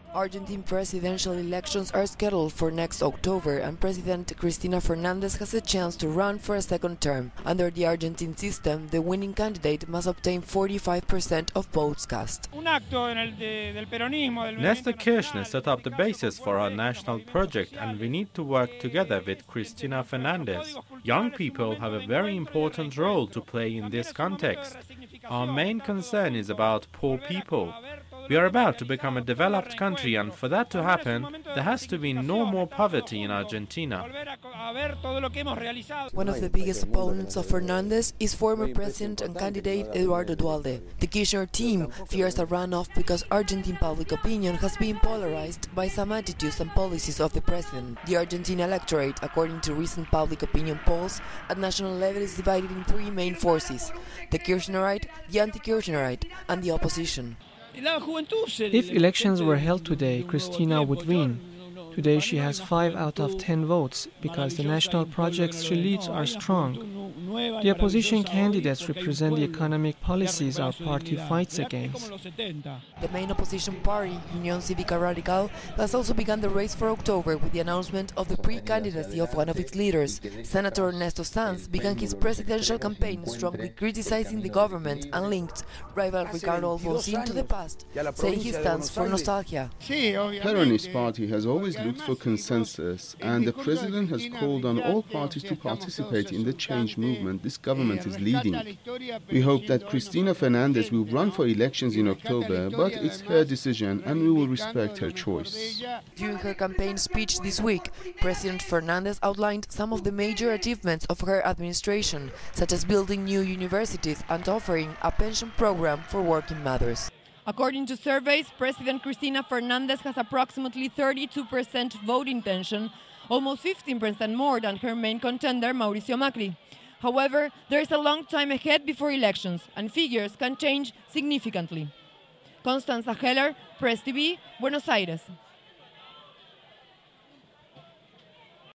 Argentine presidential elections are scheduled for next October, and President Cristina Fernandez has a chance to run for a second term. Under the Argentine system, the winning candidate must obtain 45% of votes cast. Néstor Kirchner set up the basis for our national project, and we need to work together with Cristina Fernandez. Young people have a very important role to play in this context. Our main concern is about poor people. We are about to become a developed country, and for that to happen, there has to be no more poverty in Argentina. One of the biggest opponents of Fernandez is former president and candidate Eduardo Duhalde. The Kirchner team fears a runoff because Argentine public opinion has been polarized by some attitudes and policies of the president. The Argentine electorate, according to recent public opinion polls, at national level is divided in three main forces: the Kirchnerite, the anti-Kirchnerite, and the opposition. If elections were held today, Cristina would win. Today she has 5 out of 10 votes because the national projects she leads are strong. The opposition candidates represent the economic policies our party fights against. The main opposition party, Unión Cívica Radical, has also begun the race for October with the announcement of the pre-candidacy of one of its leaders. Senator Ernesto Sanz began his presidential campaign strongly criticizing the government and linked rival Ricardo Alfonsín to the past, saying he stands for nostalgia. Peronist Party has always looked for consensus, and the president has called on all parties to participate in the change movement this government is leading. We hope that Cristina Fernandez will run for elections in October, but it's her decision and we will respect her choice. During her campaign speech this week, President Fernandez outlined some of the major achievements of her administration, such as building new universities and offering a pension program for working mothers. According to surveys, President Cristina Fernandez has approximately 32% vote intention, almost 15% more than her main contender, Mauricio Macri. However, there is a long time ahead before elections, and figures can change significantly. Constanza Heller, Press TV, Buenos Aires.